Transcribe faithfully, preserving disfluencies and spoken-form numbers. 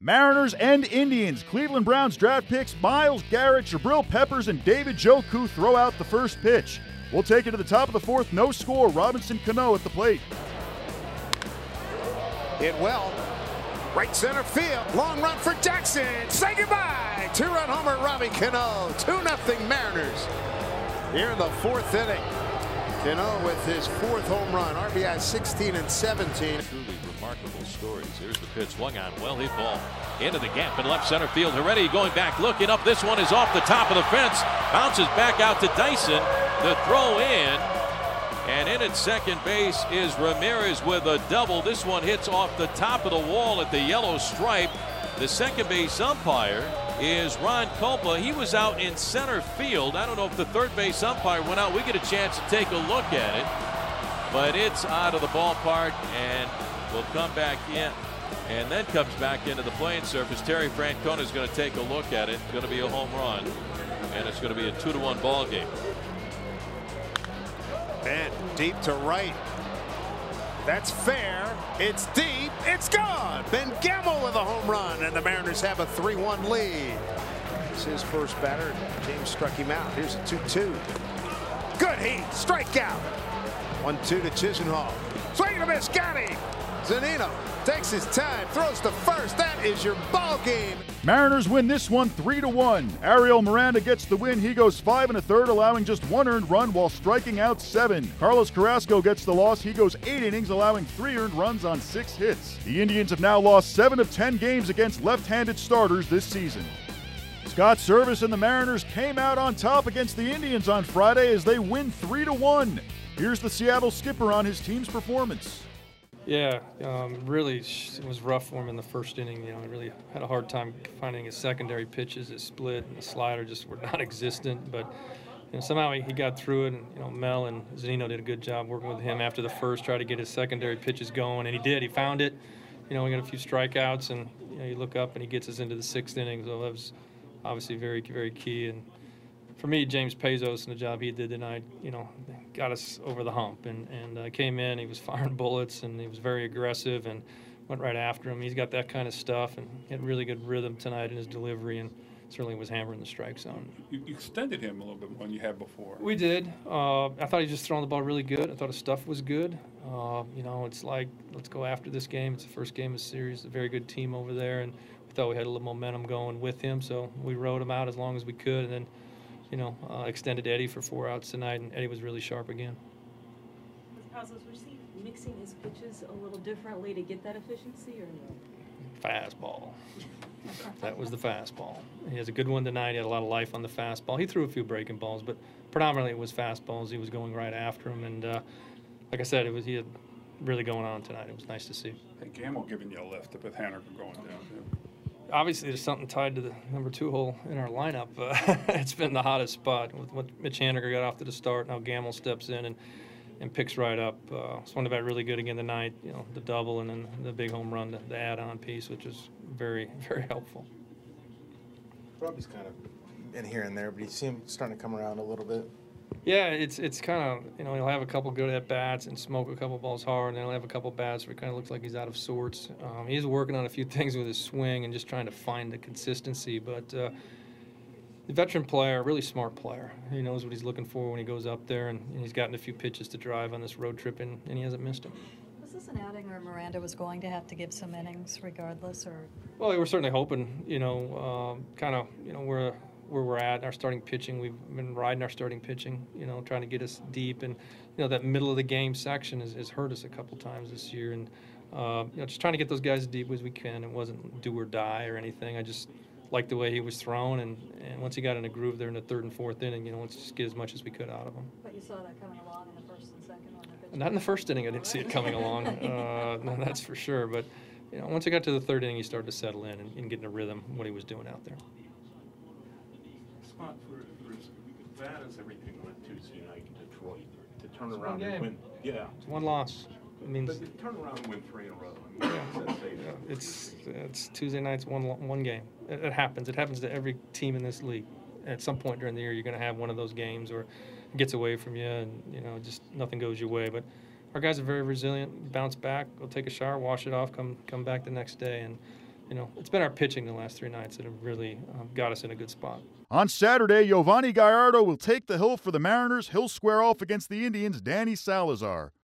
Mariners and Indians. Cleveland Browns draft picks Myles Garrett, Jabril Peppers, and David Njoku throw out the first pitch. We'll take it to the top of the fourth. No score. Robinson Cano at the plate. Hit well. Right center field. Long run for Jackson. Say goodbye. Two-run homer, Robbie Cano. two nothing Mariners. Here in the fourth inning. Cano with his fourth home run. R B I sixteen and seventeen. Truly remarkable stories. Here's the pitch swung on. Well hit ball into the gap in left center field. Heredia going back, looking up. This one is off the top of the fence. Bounces back out to Dyson. The throw in. And in at second base is Ramirez with a double. This one hits off the top of the wall at the yellow stripe. The second base umpire is Ron Culpa. He was out in center field. I don't know if the third base umpire went out. We get a chance to take a look at it. But it's out of the ballpark and will come back in. And then comes back into the playing surface. Terry Francona is going to take a look at it. It's going to be a home run. And it's going to be a two to one ball game. And deep to right. That's fair. It's deep. It's gone. Ben Gamel with a home run, and the Mariners have a three one lead. It's his first batter. James struck him out. Here's a two two. Good heat. Strikeout. one two to Chisenhall. Swing and a miss. Got him. Zunino takes his time, throws to first. That is your ball game. Mariners win this one three to one. Ariel Miranda gets the win. He goes five and a third, allowing just one earned run while striking out seven. Carlos Carrasco gets the loss. He goes eight innings, allowing three earned runs on six hits. The Indians have now lost seven of ten games against left-handed starters this season. Scott Servais and the Mariners came out on top against the Indians on Friday as they win three to one. Here's the Seattle skipper on his team's performance. Yeah, um, really, it was rough for him in the first inning. You know, he really had a hard time finding his secondary pitches. His split and the slider just were non-existent. But you know, somehow he, he got through it. And you know, Mel and Zunino did a good job working with him after the first, try to get his secondary pitches going, and he did. He found it. You know, we got a few strikeouts, and you know, you look up and he gets us into the sixth inning. So that was obviously very, very key. And for me, James Pezos and the job he did tonight, you know, got us over the hump. And, and uh, came in, he was firing bullets, and he was very aggressive and went right after him. He's got that kind of stuff, and he had really good rhythm tonight in his delivery, and certainly was hammering the strike zone. You extended him a little bit more than you had before. We did. Uh, I thought he was just throwing the ball really good. I thought his stuff was good. Uh, you know, it's like, let's go after this game. It's the first game of the series. A very good team over there, and we thought we had a little momentum going with him, so we rode him out as long as we could, and then you know, uh, extended Eddie for four outs tonight, and Eddie was really sharp again. Was he mixing his pitches a little differently to get that efficiency, or no? Fastball. That was the fastball. He has a good one tonight. He had a lot of life on the fastball. He threw a few breaking balls, but predominantly it was fastballs. He was going right after him, and uh, like I said, it was he had really going on tonight. It was nice to see. Hey, Gamel giving you a lift with Haniger going down too. Obviously, there's something tied to the number two hole in our lineup. Uh, it's been the hottest spot. With what Mitch Haniger got off to the start, now Gamel steps in and, and picks right up. Uh, swung the bat really good again tonight. You know, the double and then the big home run, the, the add-on piece, which is very, very helpful. Robbie's kind of in here and there, but he seems starting to come around a little bit. Yeah, it's it's kind of, you know, he'll have a couple good at-bats and smoke a couple balls hard, and then he'll have a couple bats where it kind of looks like he's out of sorts. Um, he's working on a few things with his swing and just trying to find the consistency. But uh, the veteran player, really smart player. He knows what he's looking for when he goes up there, and, and he's gotten a few pitches to drive on this road trip, and, and he hasn't missed them. Was this an outing where Miranda was going to have to give some innings regardless, or? Well, we were certainly hoping, you know, um, kind of, you know, we're – where we're at, our starting pitching. We've been riding our starting pitching, you know, trying to get us deep. And, you know, that middle of the game section has, has hurt us a couple times this year. And, uh, you know, just trying to get those guys as deep as we can. It wasn't do or die or anything. I just liked the way he was thrown. And, and once he got in a groove there in the third and fourth inning, you know, let's just get as much as we could out of him. But you saw that coming along in the first and second one? Not in the first inning. I didn't see it coming along. Uh, no, that's for sure. But, you know, once he got to the third inning, he started to settle in and, and get in a rhythm what he was doing out there. Spot for, for as bad as everything went Tuesday night in Detroit, to turn It's around one and game. win. Yeah. It's one loss. It means But to turn around and win three in a row. I mean, yeah, that's yeah, it's it's Tuesday night's one lo- one game. It, it happens. It happens to every team in this league. At some point during the year, you're going to have one of those games where it gets away from you, and you know just nothing goes your way. But our guys are very resilient. Bounce back, go take a shower, wash it off, come come back the next day, and you know, it's been our pitching the last three nights that have really um, got us in a good spot. On Saturday, Giovanni Gallardo will take the hill for the Mariners. He'll square off against the Indians' Danny Salazar.